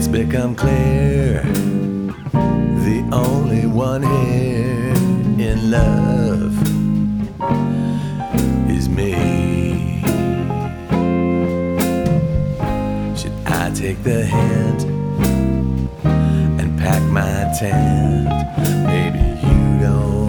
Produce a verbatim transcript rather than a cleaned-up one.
It's become clear the only one here in love is me. Should I take the hint and pack my tent? Maybe